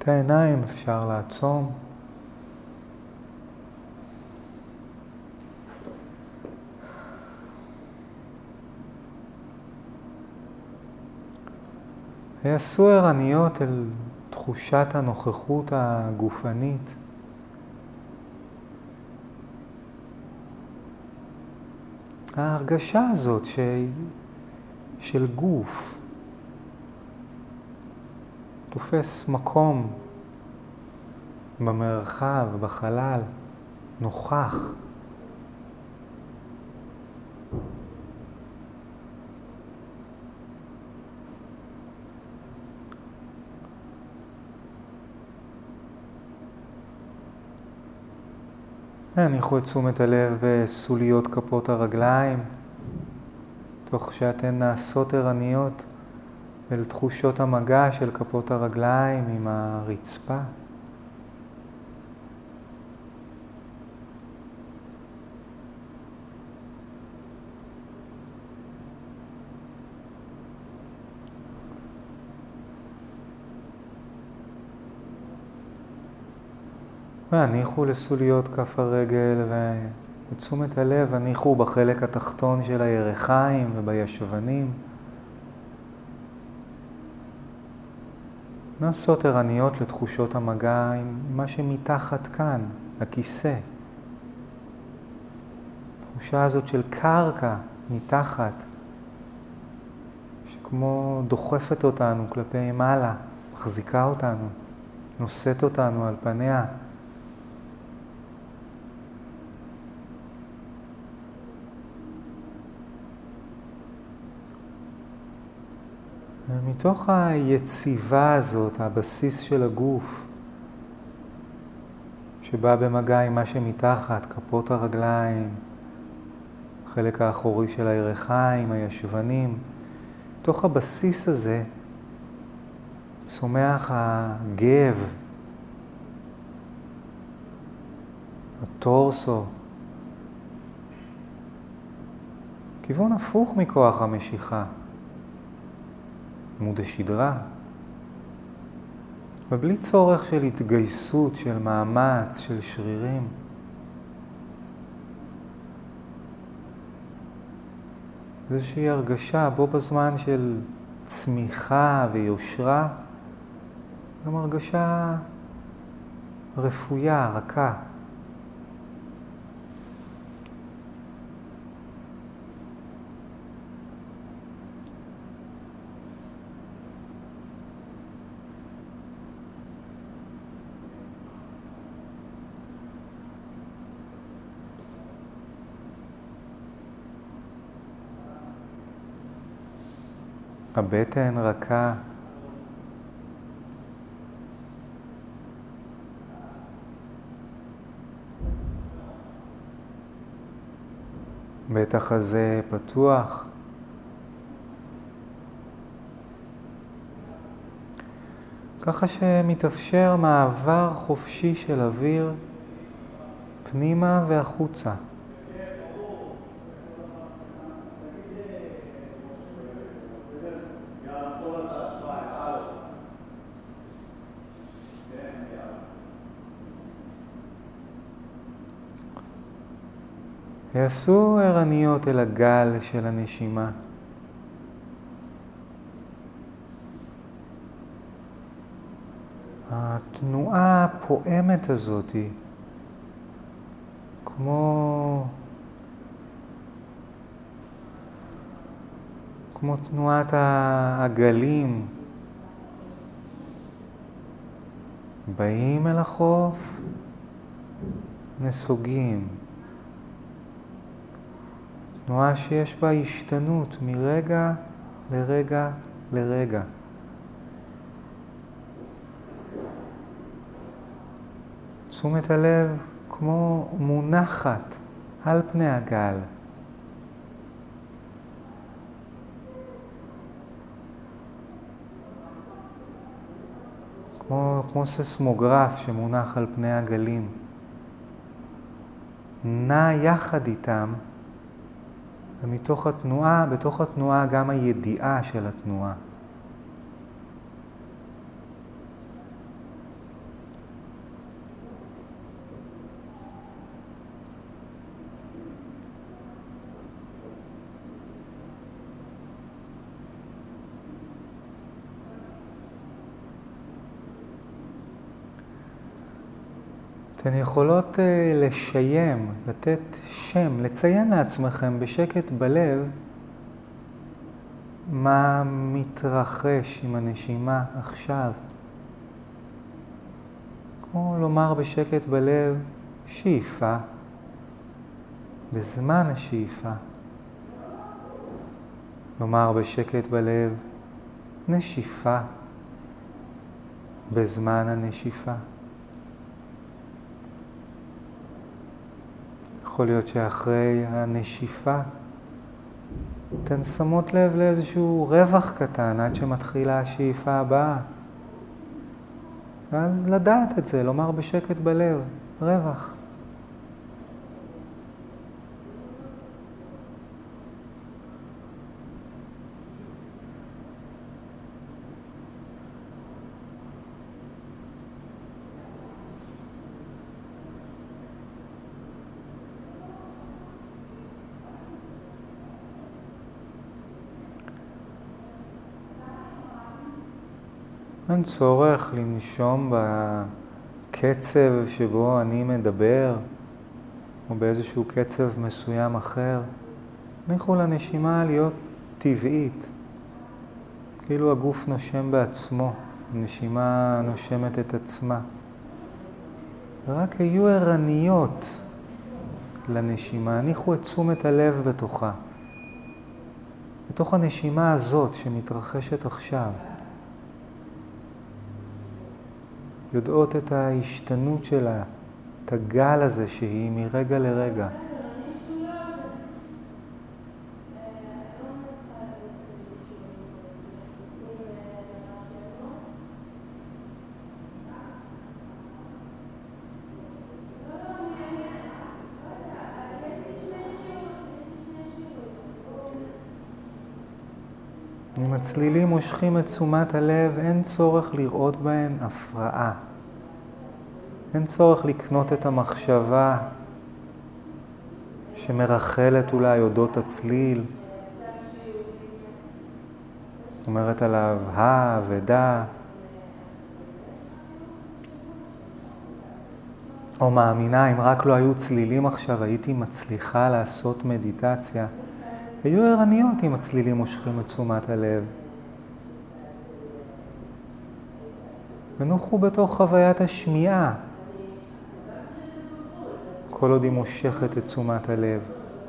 את העיניים אפשר לעצום. ויעשו ערניות אל תחושת הנוכחות הגופנית. ההרגשה הזאת של גוף תופס מקום במרחב, בחלל, נוכח. הניחו את תשומת הלב בסוליות כפות הרגליים, תוך שאתן נעשות ערניות אל תחושות המגע של כפות הרגליים עם הרצפה. והניחו לסוליות כף הרגל ותשומת הלב הניחו בחלק התחתון של הירכיים ובישבנים. נעשות ערניות לתחושות המגע עם מה שמתחת כאן, הכיסא. התחושה הזאת של קרקע מתחת, שכמו דוחפת אותנו כלפי מעלה, מחזיקה אותנו, נושאת אותנו על פניה. ומתוך היציבה הזאת, הבסיס של הגוף, שבא במגע עם מה שמתחת, כפות הרגליים, החלק האחורי של הירכיים, הישבנים, תוך הבסיס הזה צומח הגב, הטורסו, כיוון הפוך מכוח המשיכה. עמוד השדרה, ובלי צורך של התגייסות, של מאמץ, של שרירים. איזושהי הרגשה בו בזמן של צמיחה ויושרה, גם הרגשה רפויה, רכה. הבטן רכה. בית החזה פתוח. ככה שמתאפשר מעבר חופשי של אוויר פנימה והחוצה. יעשו ערניות אל הגל של הנשימה. התנועה הפועמת הזאת היא כמו תנועת העגלים. באים אל החוף, נסוגים. תנועה שיש בה השתנות מרגע לרגע לרגע. תשומת הלב כמו מונחת על פני הגל. כמו ססמוגרף שמונח על פני הגלים. נע יחד איתם, ומתוך התנועה, בתוך התנועה גם הידיעה של התנועה. אתן יכולות לשיים, לתת שם, לציין לעצמכם בשקט בלב מה מתרחש עם הנשימה עכשיו. כמו לומר בשקט בלב, שאיפה, בזמן השאיפה. לומר בשקט בלב, נשיפה, בזמן הנשיפה. יכול להיות שאחרי הנשיפה אתן שמות לב לאיזשהו רווח קטן עד שמתחילה השאיפה הבאה. ואז לדעת את זה, לומר בשקט בלב, רווח. אין צורך לנשום בקצב שבו אני מדבר, או באיזשהו קצב מסוים אחר. תניחו לנשימה להיות טבעית, כאילו הגוף נושם בעצמו, הנשימה נושמת את עצמה. ורק היו ערניות לנשימה, הניחו את תשומת הלב בתוכה, בתוך הנשימה הזאת שמתרחשת עכשיו. יודעות את ההשתנות שלה, את הגל הזה שהיא מרגע לרגע. אם הצלילים מושכים את תשומת הלב, אין צורך לראות בהן הפרעה. אין צורך לקנות את המחשבה שמרחלת אולי אודות הצליל. אומרת עליו ודא. או מאמינה, אם רק לא היו צלילים עכשיו, הייתי מצליחה לעשות מדיטציה. היו ערניות אם הצלילים מושכים את תשומת הלב. ונוחו בתוך חוויית השמיעה, כל עוד היא מושכת את תשומת הלב.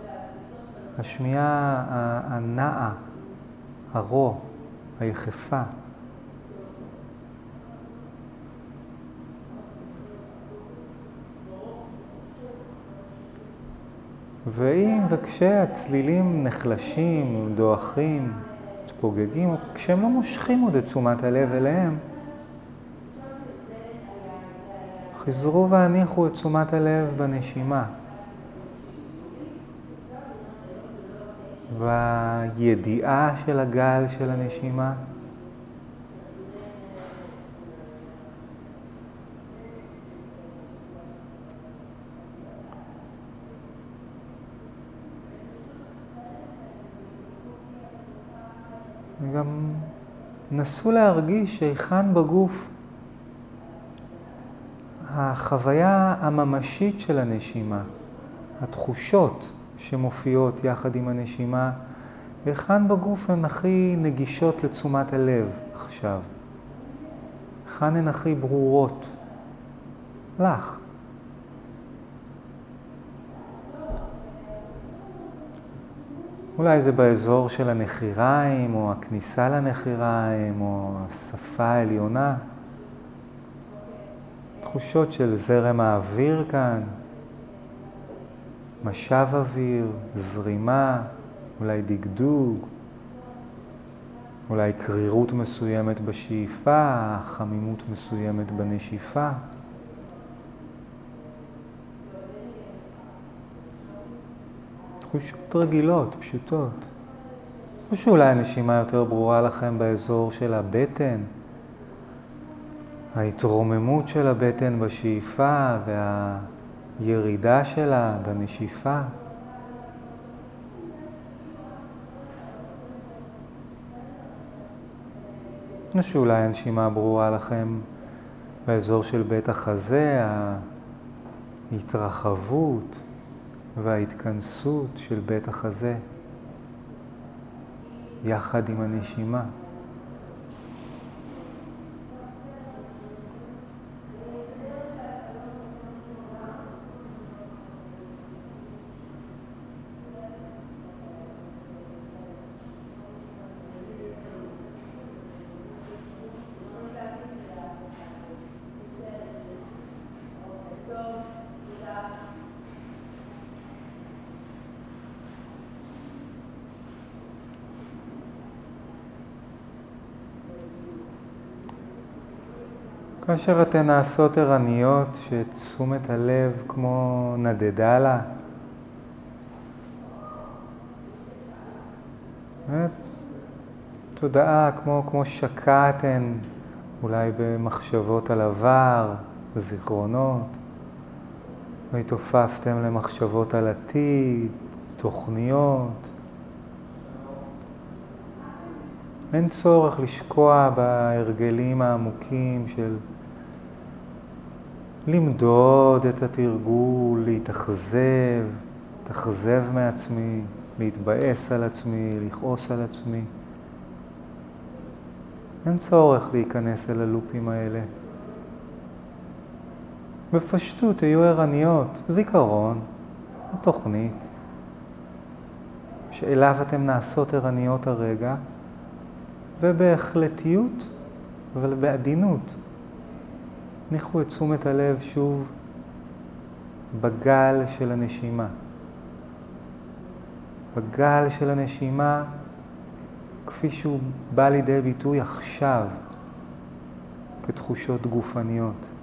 השמיעה הנעה, הרוע, היחפה. ואם וכשהצלילים נחלשים, דועכים, מתפוגגים, כשהם לא מושכים עוד את תשומת הלב אליהם, חזרו והניחו את תשומת הלב בנשימה. בידיעה של הגל של הנשימה. וגם נסו להרגיש היכן בגוף החוויה הממשית של הנשימה, התחושות שמופיעות יחד עם הנשימה, היכן בגוף הן הכי נגישות לתשומת הלב עכשיו. היכן הן הכי ברורות לך. אולי זה באזור של הנחיריים, או הכניסה לנחיריים, או השפה העליונה. תחושות של זרם האוויר כאן, משב אוויר, זרימה, אולי דגדוג, אולי קרירות מסוימת בשאיפה, חמימות מסוימת בנשיפה. תחושות רגילות, פשוטות. או שאולי הנשימה יותר ברורה לכם באזור של הבטן, ההתרוממות של הבטן בשאיפה והירידה שלה בנשיפה. או שאולי הנשימה ברורה לכם באזור של בית החזה, ההתרחבות וההתכנסות של בית החזה יחד עם הנשימה. כאשר אתן נעשות ערניות שתשומת הלב כמו נדדה לה, תודעה כמו שקעתן אולי במחשבות על עבר, זיכרונות, או התעופפתם למחשבות על עתיד, תוכניות. אין צורך לשקוע בהרגלים העמוקים של למדוד את התרגול, להתאכזב מעצמי, להתבאס על עצמי, לכעוס על עצמי. אין צורך להיכנס אל הלופים האלה. בפשטות תהיו ערניות, זיכרון, התוכנית, שאליו אתם נעשות ערניות הרגע, ובהחלטיות, אבל בעדינות. ניחו את תשומת הלב שוב בגל של הנשימה. בגל של הנשימה, כפי שהוא בא לידי ביטוי עכשיו, כתחושות גופניות.